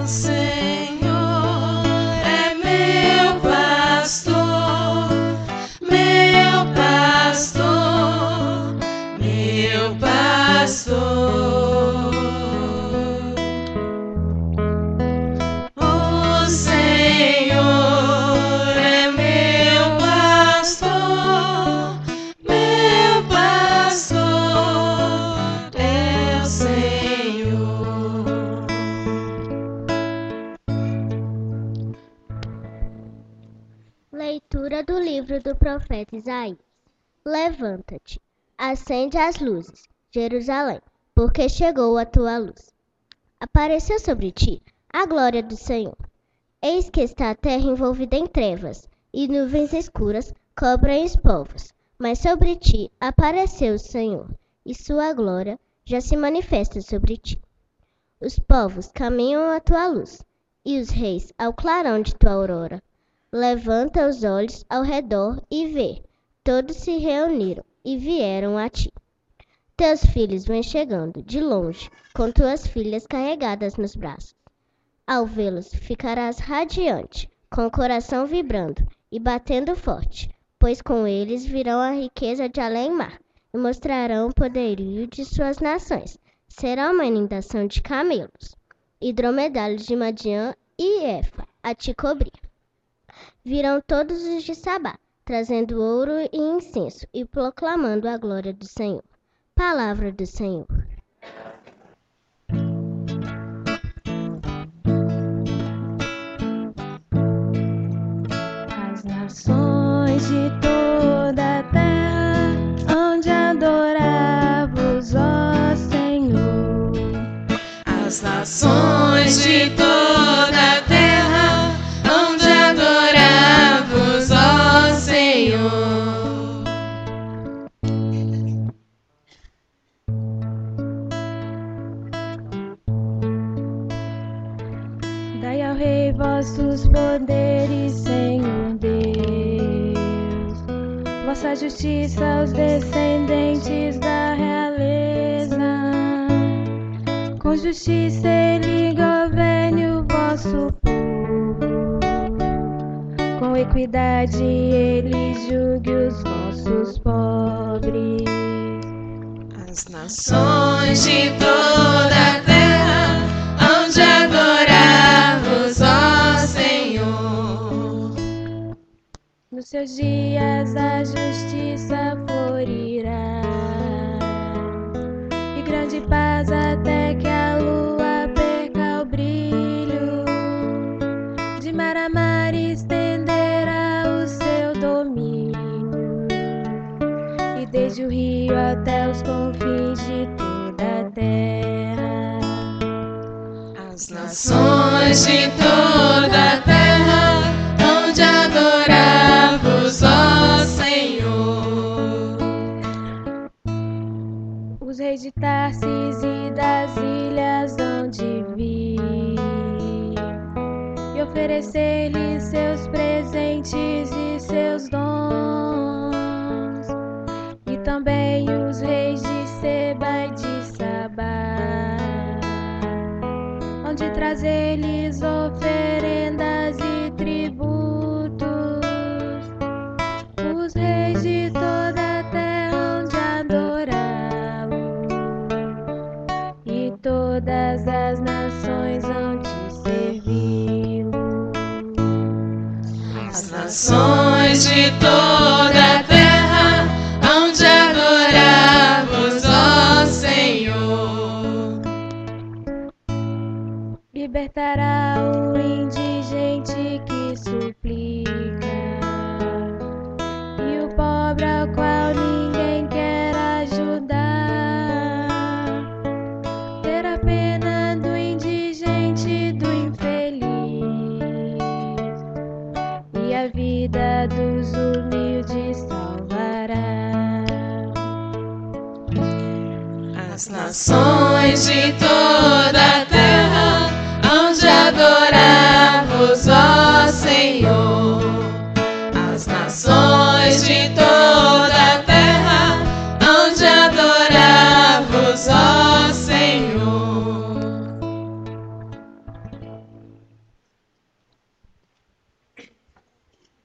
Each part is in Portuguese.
Leitura do livro do profeta Isaías. Levanta-te, acende as luzes, Jerusalém, porque chegou a tua luz. Apareceu sobre ti a glória do Senhor. Eis que está a terra envolvida em trevas, e nuvens escuras cobrem os povos. Mas sobre ti apareceu o Senhor, e sua glória já se manifesta sobre ti. Os povos caminham à tua luz, e os reis ao clarão de tua aurora. Levanta os olhos ao redor e vê, todos se reuniram e vieram a ti. Teus filhos vêm chegando de longe, com tuas filhas carregadas nos braços. Ao vê-los, ficarás radiante, com o coração vibrando e batendo forte, pois com eles virão a riqueza de além-mar e mostrarão o poderio de suas nações. Será uma inundação de camelos e dromedários de Madiã e Efa a te cobrir. Virão todos os de Sabá, trazendo ouro e incenso e proclamando a glória do Senhor. Palavra do Senhor. As nações de toda a terra hão de adorar-vos, ó Senhor. As nações de toda a terra hão de adorar-vos, ó Senhor. Dai ao Rei vossos poderes, Senhor Deus, vossa justiça aos descendentes da realeza. Com justiça ele governe o vosso povo, com equidade ele julgue os vossos pobres. As nações de toda a terra hão de adorar-vos, ó Senhor. Nos seus dias a justiça florirá, e grande paz até que a lua perca o brilho. De mar a mar estenderá o seu domínio, e desde o rio até os confins de toda a terra. As nações de toda a terra hão de adorar-vos, ó Senhor. Os reis de Tarsis e das ilhas hão de vir e oferecer-lhes seus presentes e seus dons, e também os reis de Seba e de Sabá hão de trazer-lhes oferendas e tributos. Os reis de toda a terra hão de adorá-lo, e todas as nações hão de servi-lo. As nações de toda a terra hão de adorar-vos, ó Senhor. Libertará o indigente que suplica, e o pobre ao qual ninguém quer ajudar. Terá pena do indigente e do infeliz, e a vida dos humildes salvará. As nações de toda a terra hão de adorar-vos, ó Senhor.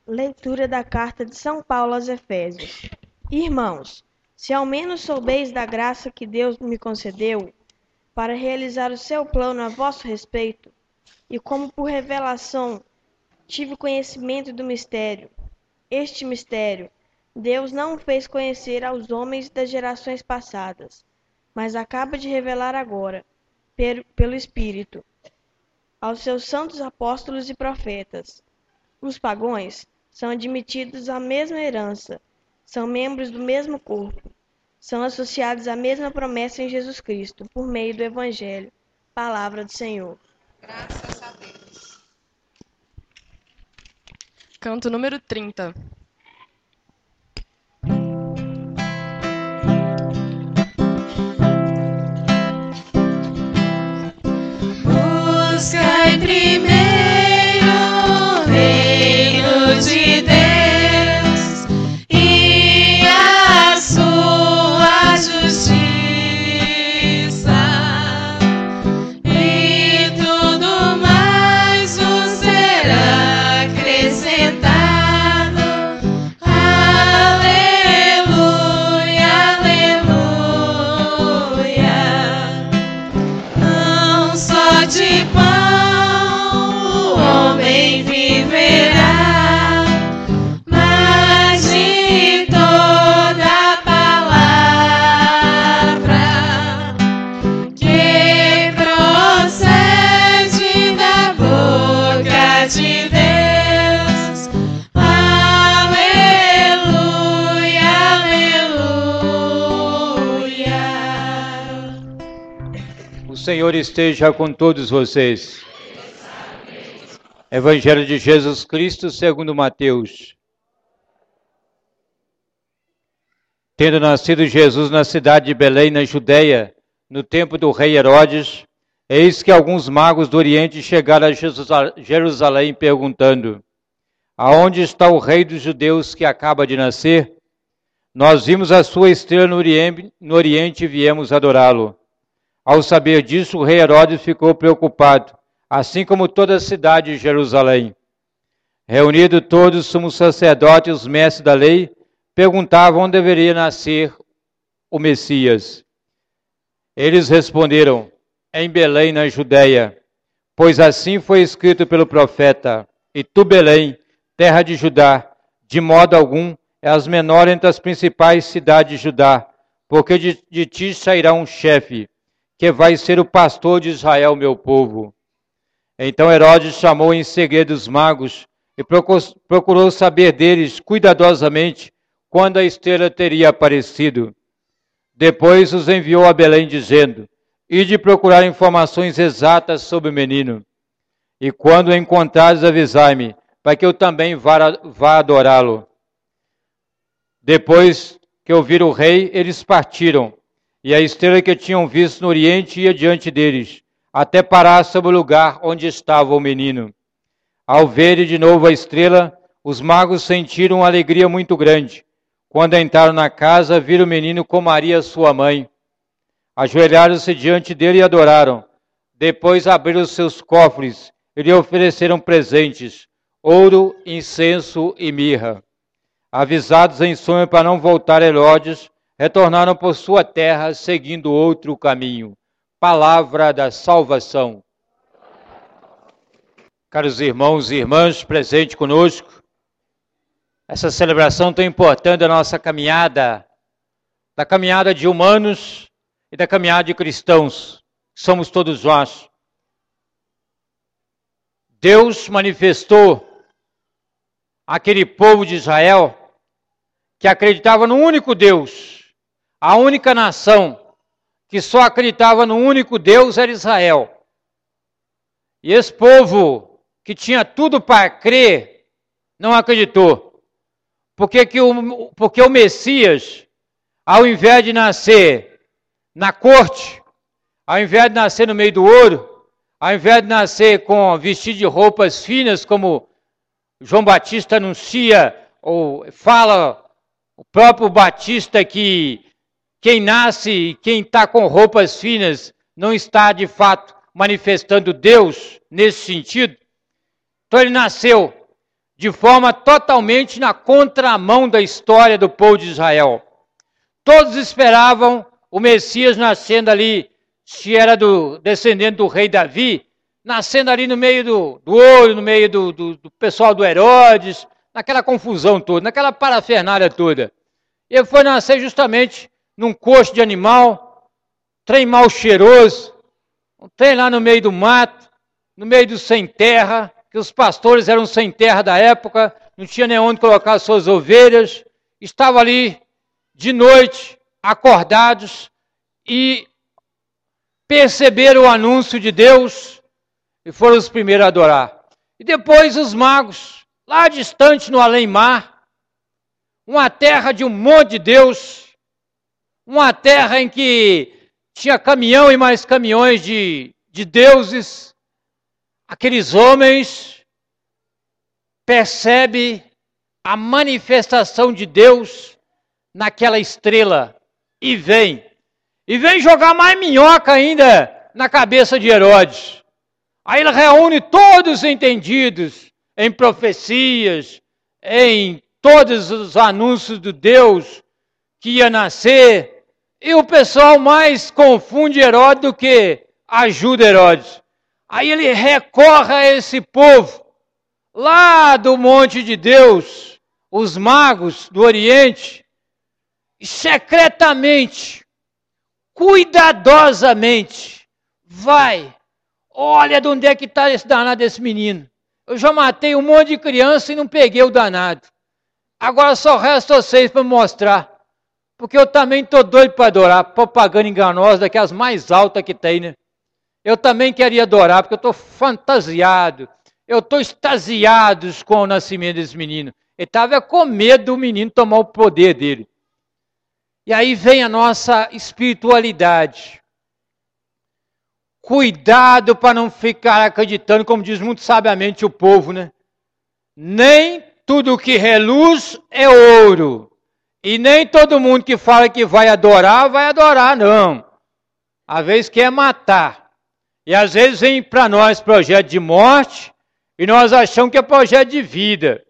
Leitura da Carta de São Paulo aos Efésios. Irmãos, se ao menos soubeis da graça que Deus me concedeu para realizar o seu plano a vosso respeito, e como por revelação tive conhecimento do mistério. Este mistério Deus não o fez conhecer aos homens das gerações passadas, mas acaba de revelar agora, pelo Espírito, aos seus santos apóstolos e profetas. Os pagãos são admitidos à mesma herança, são membros do mesmo corpo, são associados à mesma promessa em Jesus Cristo, por meio do Evangelho. Palavra do Senhor. Graças a Deus. Canto número 30. Buscai primeiro o reino de Deus e a sua justiça, e tudo mais vos será acrescentado. Aleluia, aleluia. Não só de pão o homem viverá, mas de toda palavra que procede da boca de Deus. Aleluia, aleluia. O Senhor esteja com todos vocês. Evangelho de Jesus Cristo segundo Mateus. Tendo nascido Jesus na cidade de Belém, na Judeia, no tempo do rei Herodes, eis que alguns magos do Oriente chegaram a Jerusalém perguntando: aonde está o rei dos judeus que acaba de nascer? Nós vimos a sua estrela no Oriente e viemos adorá-lo. Ao saber disso, o rei Herodes ficou preocupado, assim como toda a cidade de Jerusalém. Reunidos todos os sumos sacerdotes e os mestres da lei, perguntavam onde deveria nascer o Messias. Eles responderam: em Belém, na Judeia, pois assim foi escrito pelo profeta: e tu, Belém, terra de Judá, de modo algum és menor entre as principais cidades de Judá, porque de ti sairá um chefe, que vai ser o pastor de Israel, meu povo. Então Herodes chamou em segredo os magos e procurou saber deles cuidadosamente quando a estrela teria aparecido. Depois os enviou a Belém, dizendo: ide procurar informações exatas sobre o menino. E quando o encontrares, avisai-me, para que eu também vá adorá-lo. Depois que ouviram o rei, eles partiram. E a estrela que tinham visto no Oriente ia diante deles, até parar sobre o lugar onde estava o menino. Ao verem de novo a estrela, os magos sentiram uma alegria muito grande. Quando entraram na casa, viram o menino com Maria, sua mãe. Ajoelharam-se diante dele e adoraram. Depois abriram seus cofres e lhe ofereceram presentes, ouro, incenso e mirra. Avisados em sonho para não voltar a Herodes, retornaram por sua terra, seguindo outro caminho. Palavra da salvação. Caros irmãos e irmãs presentes conosco, essa celebração tão importante da nossa caminhada, da caminhada de humanos e da caminhada de cristãos, somos todos nós. Deus manifestou àquele povo de Israel que acreditava no único Deus. A única nação que só acreditava no único Deus era Israel. E esse povo, que tinha tudo para crer, não acreditou. Porque o Messias, ao invés de nascer na corte, ao invés de nascer no meio do ouro, ao invés de nascer vestido de roupas finas, como João Batista anuncia, ou fala o próprio Batista, que quem nasce, quem está com roupas finas, não está de fato manifestando Deus nesse sentido. Então ele nasceu de forma totalmente na contramão da história do povo de Israel. Todos esperavam o Messias nascendo ali, se era descendente do rei Davi, nascendo ali no meio do ouro, no meio do pessoal do Herodes, naquela confusão toda, naquela parafernália toda. Ele foi nascer justamente num coxo de animal, trem mal cheiroso, um trem lá no meio do mato, no meio do sem terra, que os pastores eram sem terra da época, não tinha nem onde colocar suas ovelhas, estavam ali de noite, acordados, e perceberam o anúncio de Deus, e foram os primeiros a adorar. E depois os magos, lá distante no além-mar, uma terra de um monte de Deus, uma terra em que tinha caminhão e mais caminhões de deuses, aqueles homens percebem a manifestação de Deus naquela estrela e vem jogar mais minhoca ainda na cabeça de Herodes. Aí ele reúne todos os entendidos em profecias, em todos os anúncios do Deus que ia nascer, e o pessoal mais confunde Herodes do que ajuda Herodes. Aí ele recorre a esse povo, lá do monte de Deus, os magos do Oriente, e secretamente, cuidadosamente, vai, olha de onde é que está esse danado desse menino. Eu já matei um monte de criança e não peguei o danado. Agora só resta vocês para mostrar. Porque eu também estou doido para adorar. Propaganda enganosa, daquelas mais altas que tem, né? Eu também queria adorar, porque eu estou fantasiado. Eu estou extasiado com o nascimento desse menino. Ele estava com medo do menino tomar o poder dele. E aí vem a nossa espiritualidade. Cuidado para não ficar acreditando, como diz muito sabiamente o povo, né? Nem tudo que reluz é ouro. E nem todo mundo que fala que vai adorar, não. Às vezes quer matar. E às vezes vem para nós projeto de morte, e nós achamos que é projeto de vida.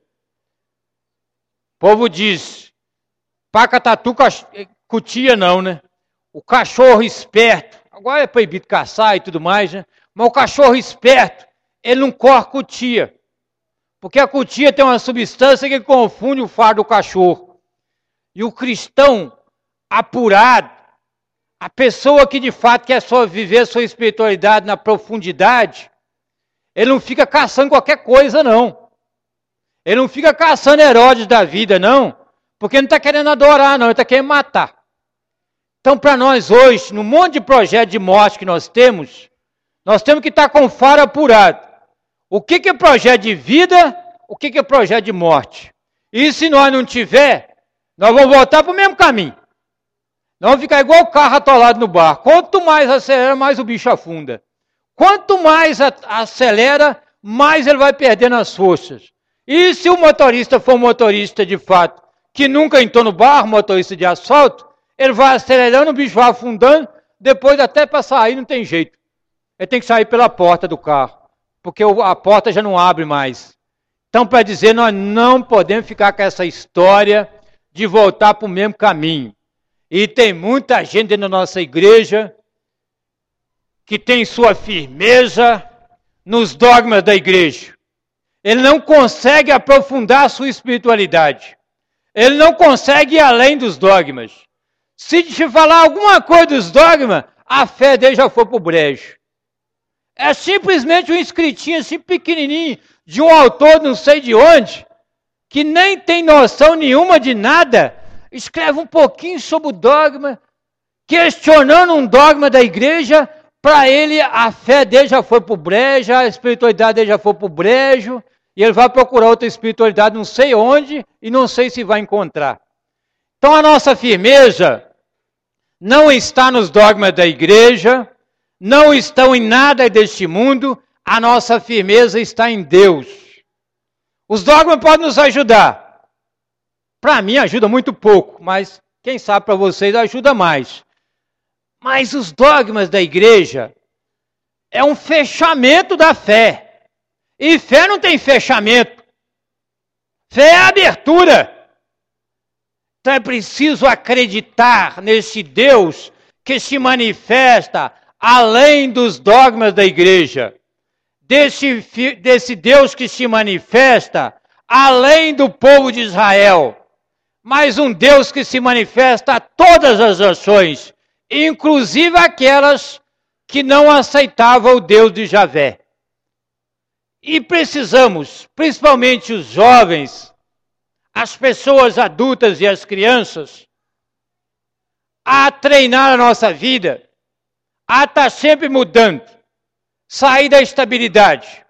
O povo diz, paca, tatu, cutia não, né? O cachorro esperto, agora é proibido caçar e tudo mais, né? Mas o cachorro esperto, ele não corre cutia. Porque a cutia tem uma substância que confunde o fardo do cachorro. E o cristão apurado, a pessoa que de fato quer só viver a sua espiritualidade na profundidade, ele não fica caçando qualquer coisa, não. Ele não fica caçando Herodes da vida, não. Porque ele não está querendo adorar, não. Ele está querendo matar. Então, para nós hoje, no monte de projeto de morte que nós temos que estar com o faro apurado. O que é projeto de vida? O que é projeto de morte? E se nós não tiver, nós vamos voltar para o mesmo caminho. Nós vamos ficar igual o carro atolado no barco. Quanto mais acelera, mais o bicho afunda. Quanto mais acelera, mais ele vai perdendo as forças. E se o motorista for um motorista de fato, que nunca entrou no barro, motorista de asfalto, ele vai acelerando, o bicho vai afundando, depois até para sair não tem jeito. Ele tem que sair pela porta do carro, porque a porta já não abre mais. Então, para dizer, nós não podemos ficar com essa história de voltar para o mesmo caminho. E tem muita gente dentro da nossa igreja que tem sua firmeza nos dogmas da igreja. Ele não consegue aprofundar a sua espiritualidade. Ele não consegue ir além dos dogmas. Se te falar alguma coisa dos dogmas, a fé dele já foi para o brejo. É simplesmente um escritinho assim pequenininho de um autor não sei de onde, que nem tem noção nenhuma de nada, escreve um pouquinho sobre o dogma, questionando um dogma da igreja, para ele a fé dele já foi para o brejo, a espiritualidade dele já foi para o brejo, e ele vai procurar outra espiritualidade não sei onde, e não sei se vai encontrar. Então a nossa firmeza não está nos dogmas da igreja, não estão em nada deste mundo, a nossa firmeza está em Deus. Os dogmas podem nos ajudar. Para mim ajuda muito pouco, mas quem sabe para vocês ajuda mais. Mas os dogmas da igreja é um fechamento da fé. E fé não tem fechamento. Fé é abertura. Então é preciso acreditar nesse Deus que se manifesta além dos dogmas da igreja. Desse Deus que se manifesta além do povo de Israel. Mas um Deus que se manifesta a todas as nações, inclusive aquelas que não aceitavam o Deus de Javé. E precisamos, principalmente os jovens, as pessoas adultas e as crianças, a treinar a nossa vida, a estar sempre mudando, sair da estabilidade.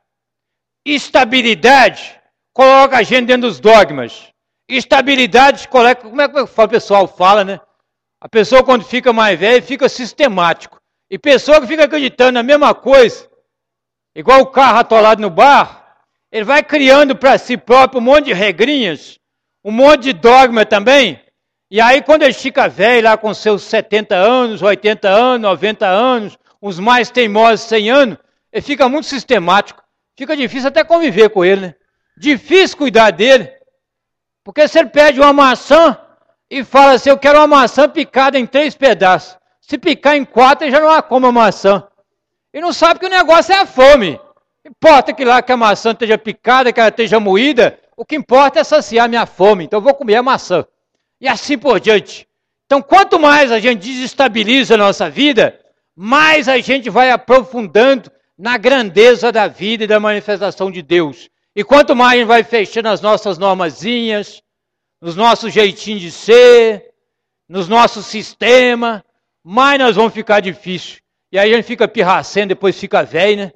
Estabilidade coloca a gente dentro dos dogmas. Estabilidade coloca, como é que o pessoal fala, né? A pessoa quando fica mais velha fica sistemático. E pessoa que fica acreditando na mesma coisa, igual o carro atolado no barro, ele vai criando para si próprio um monte de regrinhas, um monte de dogma também. E aí quando ele fica velho, lá com seus 70 anos, 80 anos, 90 anos, os mais teimosos 100 anos, ele fica muito sistemático. Fica difícil até conviver com ele, né? Difícil cuidar dele. Porque se ele pede uma maçã e fala assim, eu quero uma maçã picada em 3 pedaços. Se picar em 4, ele já não come a maçã. E não sabe que o negócio é a fome. Não importa que lá que a maçã esteja picada, que ela esteja moída, o que importa é saciar a minha fome. Então eu vou comer a maçã. E assim por diante. Então quanto mais a gente desestabiliza a nossa vida, mais a gente vai aprofundando na grandeza da vida e da manifestação de Deus. E quanto mais a gente vai fechando as nossas normazinhas, nos nossos jeitinhos de ser, nos nossos sistemas, mais nós vamos ficar difícil. E aí a gente fica pirracendo, depois fica velho, né?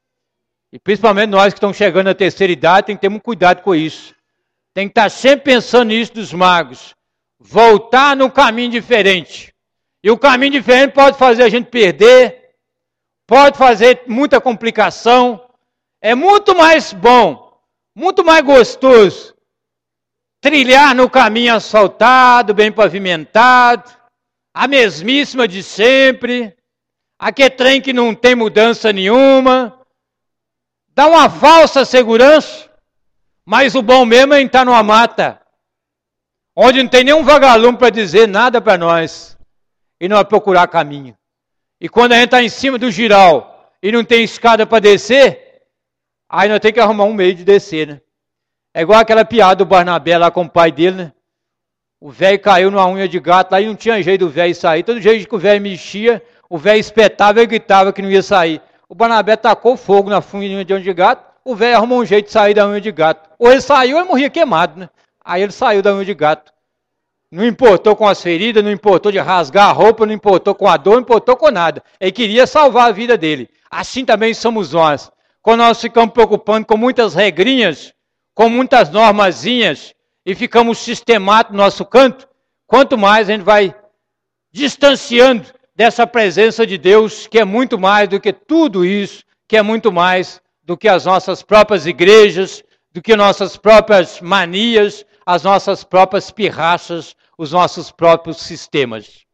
E principalmente nós que estamos chegando à terceira idade, tem que ter muito cuidado com isso. Tem que estar sempre pensando nisso dos magos. Voltar num caminho diferente. E o caminho diferente pode fazer a gente perder, pode fazer muita complicação. É muito mais bom, muito mais gostoso trilhar no caminho asfaltado, bem pavimentado, a mesmíssima de sempre, aquele trem que não tem mudança nenhuma, dá uma falsa segurança, mas o bom mesmo é estar numa mata, onde não tem nenhum vagalume para dizer nada para nós, e não é procurar caminho. E quando a gente está em cima do giral e não tem escada para descer, aí nós temos que arrumar um meio de descer, né? É igual aquela piada do Barnabé lá com o pai dele, né? O velho caiu numa unha de gato lá e não tinha jeito do velho sair. Todo jeito que o velho mexia, o velho espetava e gritava que não ia sair. O Barnabé tacou fogo na unha de unha de gato, o velho arrumou um jeito de sair da unha de gato. Ou ele saiu ou ele morria queimado, né? Aí ele saiu da unha de gato. Não importou com as feridas, não importou de rasgar a roupa, não importou com a dor, não importou com nada. Ele queria salvar a vida dele. Assim também somos nós. Quando nós ficamos preocupando com muitas regrinhas, com muitas normazinhas, e ficamos sistemáticos no nosso canto, quanto mais a gente vai distanciando dessa presença de Deus, que é muito mais do que tudo isso, que é muito mais do que as nossas próprias igrejas, do que nossas próprias manias, as nossas próprias pirraças, os nossos próprios sistemas.